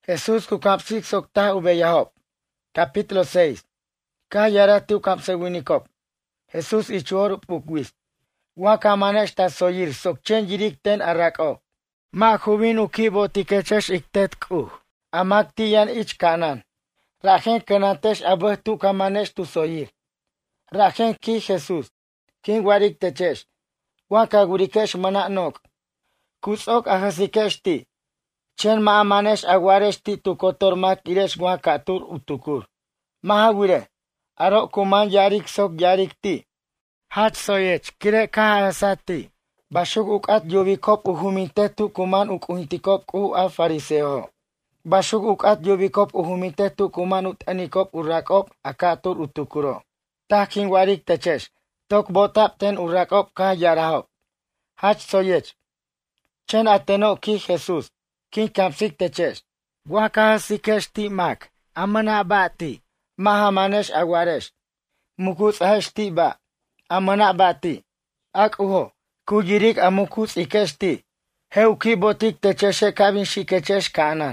Jesús kukapsik sokta ubeyahob. Capítulo 6. Kayara tiu kapsewinikob. Jesús ichuor pukwis. Wakamanesh ta soyir sokchen yirik ten arako. Ma hubin ukibo tikechesh iktet ku. Amak tiyan ich kanan. Rajen kenatesh abah tu kamanesh tu soyir. Rajen ki Jesús. Kin warik techesh. Wakagurikesh manaknok. Kusok ahasikesh ti. Chen maamanesh aguaresh ti tu kotormak iresh wakatur utukur. Mahawire. Aro kuman yarik sok yarik ti. Hat soyech kire kahasati. Bashuk ukat yobikop uhumite tu kuman ukuhintikop a fariseo. Bashuk ukat yobikop uhumite tu kuman utanikop urakop akatur utukuro. Takin warik techesh. Tok botap ten urakop ka yarahop. Hat soyech. Chen ateno ki Jesús. Kin kapsik techesh. Wakahasikesh ti mak. Amana bati. Mahamanesh aguaresh. Mukus ahesh ti ba. Amana bati. Ak uho. Kujirik amukus ikesh ti. Heuki botik techeshe kabin shikechesh kanan.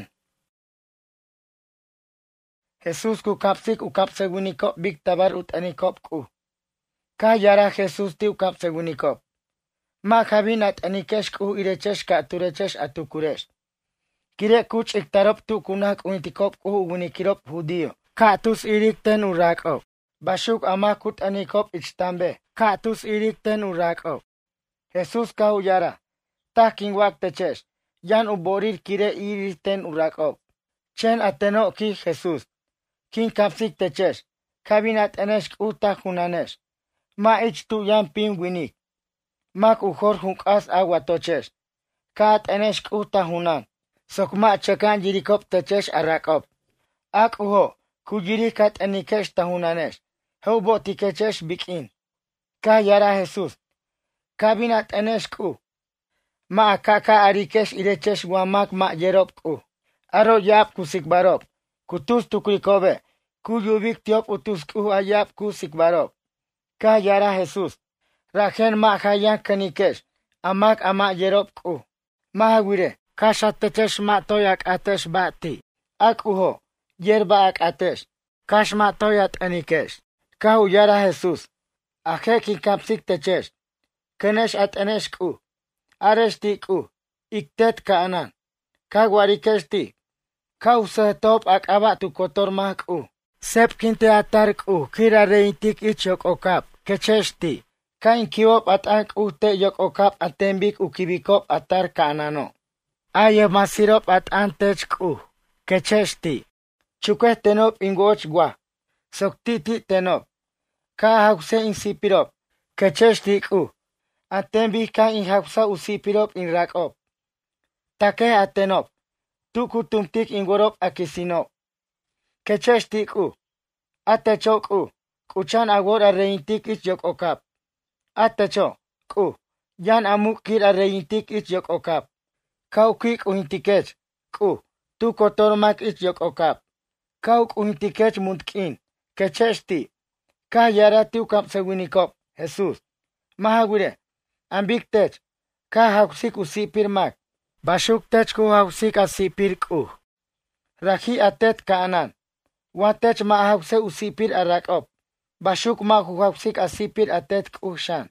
Jesús kukapsik ukapsegunikop big tabar utanikop ku. Ka yara Jesús ti ukapsegunikop. Ma kabin at anikesh ku irechesh ka turechesh atukuresh. Kire kuch iktarop tu kunak uintikop ku ugunikirop hudio. Katus irik ten urakop. Bashuk amakut anikop ichtambe. Katus irik ten urakop. Jesús ka uyara. Takin wak techesh. Yan uborir kire irik ten urakop. Chen ateno ki Jesús. Kin kapsik techesh. Kabinat enesh uta hunanesh. Ma ich tu yan pin winik. Mak uhor hunkas agua tochesh. Kat enesh uta hunan. Sokma chekan jirikop techesh arakop. Ak uho. Kujirikat anikesh tahunanesh. Heubo tikechesh bikin. Ka yara Jesús. Kabinat enesh ku. Ma kaka arikesh irechesh wamak ma yerop ku. Aro yap kusikbarop. Kutus tukrikobe. Kuyubik tiop utus ku ayap kusikbarop. Ka yara Jesús. Rajen ma hayan kanikesh. Amak ama yerop ku. Mahawire. Kashatechesh ma toyak atesh bati. Ak uho. Yerba ak atesh. Kashma toyat anikesh. Ka uyara Jesús. Aje ki kapsik techesh. Kenesh at enesh ku. Aresh ti ku. Iktet ka anan. Ka warikesh ti. Ka usahetop ak aba tu kotor mah ku. Sep kinte atar ku. Kira reintik ich yok okap. Kechesh ti. Ka inkiwop at ang ute yok okap atembik ukibikop atar ka anano. Aye masirop at antech ku. Kechesh ti. Chukeh tenop ingoch gua. Soktiti tenop. Ka hause insipirop. Kechesh ti ku. Atembi ka inhausa usipirop inrakop. Take atenop. Tuku tumtik ingorop akisinop. Kechesh ti ku. Atecho ku. Kuchan agor arreintik ich yok okap. Atecho ku. Yan amuk kir arreintik ich yok okap. Kau kik uhintikech. Ku. Tu kotormak ich yok okap. Kau uhintikech muntkin. Kechesh ti. Ka yara tiu kapsewinikop. Jesús. Mahagure. Ambik tech. Ka hausik usipir mak. Bashuk tech ku hausik asipir ku. Rahi atet ka anan. Watech ma hause usipir arakop. Bashuk ma ku hausik asipir atet ku shan.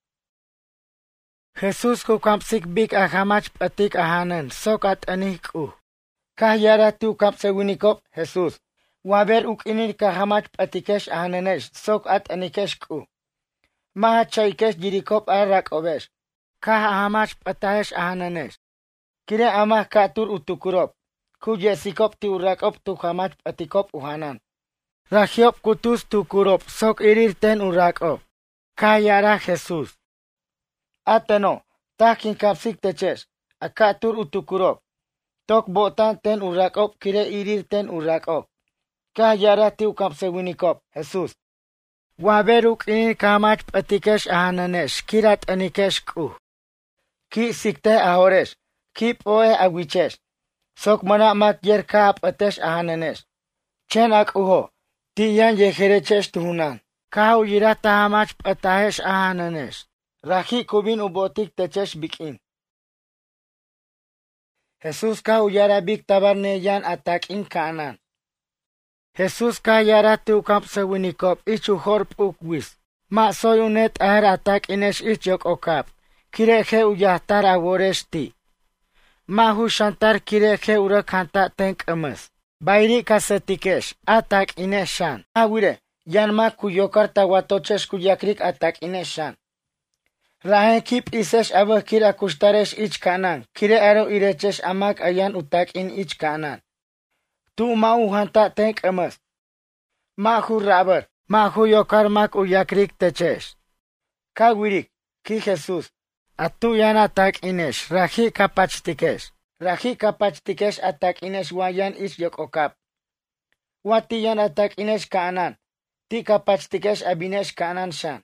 Jesús ku kapsik bik ahamach patik ahanen. Sok at anih ku. Ka yara tiu kapsewinikop. Jesús. Waber ukinir kahamach patikesh ahanenesh. Sok at anikesh ku. Maha chaikesh jirikop arakobesh. Kahamach patahesh ahanenesh. Kire amah katur utukurop. Ku yesikop ti urakop tu hamach patikop uhanan. Rahiop kutus tukurop. Sok irir ten urakop. Ka yara Jesús. Ateno. Takin kapsik techesh. Akatur utukurop. Tok botan ten urakop. Kire irir ten urakop. Ka yara tiu kapsewinikop. Jesús. Waberuk in kamach patikesh ahananesh. Kirat anikesh ku. Ki sikte ahoresh. Ki poe awichesh. Sok mana mak yer kaap atesh ahananesh. Chen ak uho. Tiyan yeherechesh tuhunan. Ka uyira tahamach patahesh ahananesh. Rahi kubin ubotik techesh bikin. Jesús ka uyara bik tabar neyan atak in Canaan. Jesús ka yara tu kamp se winikop ichu horp ukwis. Ma soy unet ahar atak inesh ich yok okap. Kireje uyahtar aworeshti. Ma hu shantar kireje ura kanta tenk amas. Bairi kasetikesh atak ineshan. Awire yanma kuyokar tawatochesh kuyakrik atak ineshan. Rahen kip isesh abo kira kushtaresh ich Canaan. Kire aro irechesh amak ayan utak in ich Canaan. Tu ma uhanta tenk amas. Ma hu rabar. Ma hu yokar mak uyakrik techesh. Kawirik ki Jesús. Atu yan atak inesh. Rahi kapachtikesh. Rahi kapachtikesh atak inesh wayan ich yok okap. Wati yan atak inesh Canaan. Ti kapachtikesh abinesh Canaan shan.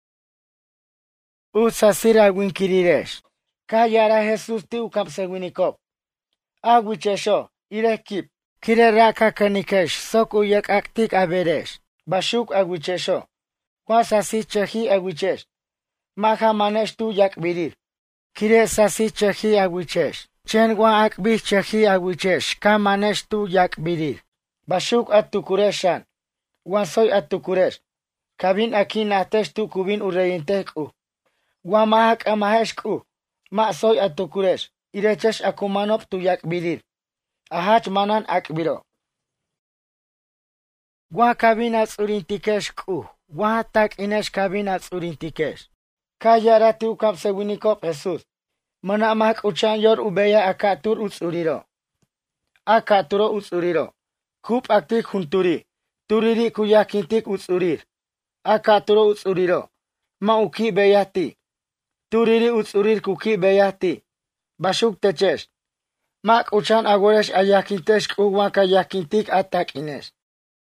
Usasira winkiriresh. Kayara Jesús ti ukap sewinikop. Awichesho. Irekip. Kire raka kanikesh. Sok uyak aktik averesh. Bashuk awichesho. Wasasi chehi awichesh. Maha manesh tu yak birir. Kire sasi chehi awichesh. Chen wa akbi chehi awichesh. Ka manesh tu yak birir. Bashuk atukureshan. Wansoy atukuresh. Kabin aki natesh tu kubin ureyintek u. Wamahak amahesh ku. Ma soy atukuresh. Irechesh akumanop tu yak birir. Ahach manan akbiro. Wa kabin atsurintikesh ku. Wa tak inesh kabin atsurintikesh. Kayara tu kap sewinikop Jesús. Mana mak uchan yor ubeya akatur utsuriro. Akaturo utsuriro. Kup aktik hunturi. Turiri kuyakintik utsurir. Akaturo utsuriro. Mauki beyati. Turiri utsurir kuki beyati. Bashuk techesh. Mak uchan agoresh ayakintesh kuwa kayakintik atak ines.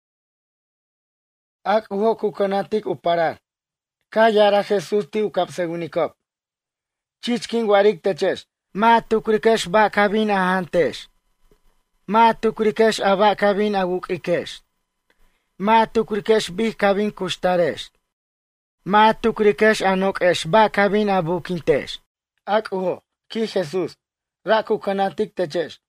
Ak uho kukanatik uparar. Kayara Jesús ti ukap sewinikop. Chichkin warik techesh. Ma tukrikesh ba kabin ahantesh. Ma tukrikesh aba kabin agukikesh. Ma tukrikesh bih kabin kushtaresh. Ma tukrikesh anokesh ba kabin abukintesh. Ak uho ki Jesús. Raku kanatik techesh.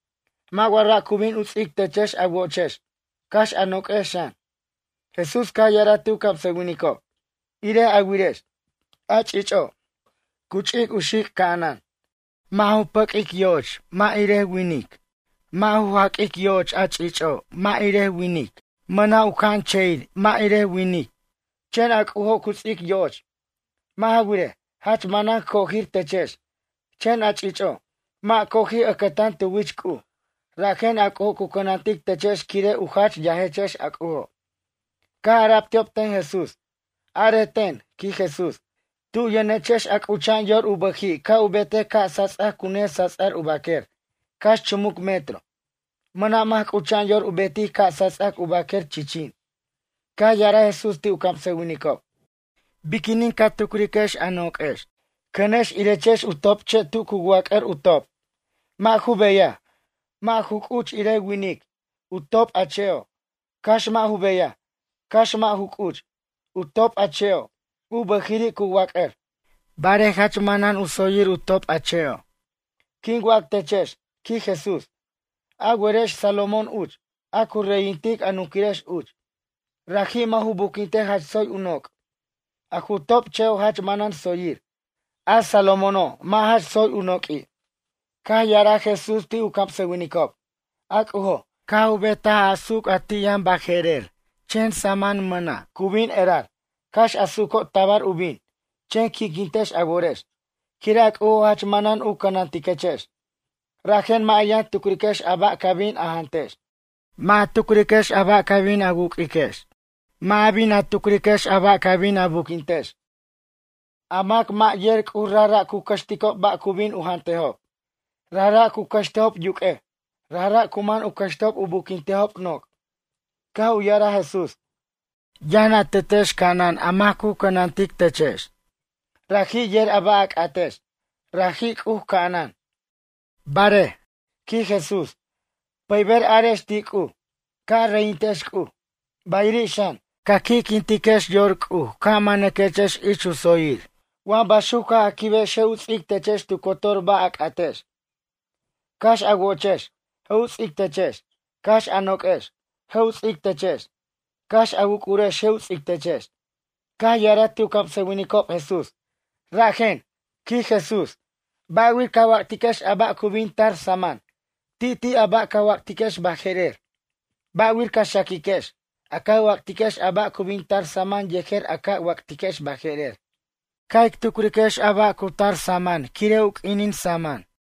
Ma warakubin utsik techesh awochesh. Kash anokeshan. Jesús kayara ti ukap sewinikop. Ire aguiresh. Achicho. Kuchik ushik Canaan. Mahu pakik yoch. Ma ire winik. Mahu hakik yoch achicho. Ma ire winik. Mana ukan cheid. Ma ire winik. Chen ak uho kutsik yoch. Ma aguire. Hach manan kohir techesh. Chen achicho. Ma kohi akatan tuwichku. Raken ak uho kukanantik techesh kire uhach yahechesh ak uho. Ka araptiop ten Jesús. Areten, ki Jesús. Tu yenechesh ak uchan yor ubahi. Ka ubete ka sasar kune sasar ubaker. Kash chumuk metro. Manamah uchan yor ubeti ka sasar ubaker chichin. Ka yara Jesús ti ukam sewinikop. Bikinin ka tukrikesh anokesh. Kenesh irechesh utop che tu kuwaker utop. Ma hubeya. Ma hukuch ire winik. Utop acheo. Kash ma hubeya. Kash ma hukuch. Utop acheo. Ubahiri kuwaker. Bare hachmanan usoyir utop acheo. King wak techesh. Ki Jesús. Agweresh Salomón uch. Akureyintik anukiresh uch. Rahi mahubukinte hach soy unok. Akutop cheo hachmanan soyir. A Salomono ma hach soy unoki. Ka yara Jesús ti ukap sewinikop. Ak uho. Ka ubeta asuk atiyan bajerer. Chen saman mana. Kubin erar. Kash asuko tabar ubin. Chen kikintesh agoresh. Kirak u hachmanan ukanantikechesh. Rajen ma ayan tukrikesh aba kabin ahantesh. Ma tukrikesh aba kabin agukikesh. Ma abin atukrikesh aba kabin abukintesh. Amak ma yerk u rara kukashtikop ba kubin uhantehop. Rara kukashtehop yuke. Rara kuman ukashtehop ubukintehop nok. Ka uyara Jesús. Yana tetesh Canaan amaku kanantik techesh. Rahi yer aba ak atesh. Rahi Canaan. Bare. Ki Jesús. Paiber aresh tiku. Ka reintesh ku. Bayri shan. Ka kikintikesh yorku. Ka manekechesh ichu soir. Wan bashuka akibe sheutzik techesh tu kotor ba ak atesh. Kash awochesh, heus iktechesh, kash anokesh, heus iktechesh, kash agukuresh, heus iktechesh. Kah yarati ukapsewinikop Jesús. Rajen, ki Jesús. Bawir kawaktikesh aba kubintar saman. Titi aba kawaktikesh bajerer. Bawir kashakikesh. Aka waktikesh aba kubintar saman yeker aka waktikesh bajerer. Kaik tukrikesh aba kutar saman. Kireuk inin saman.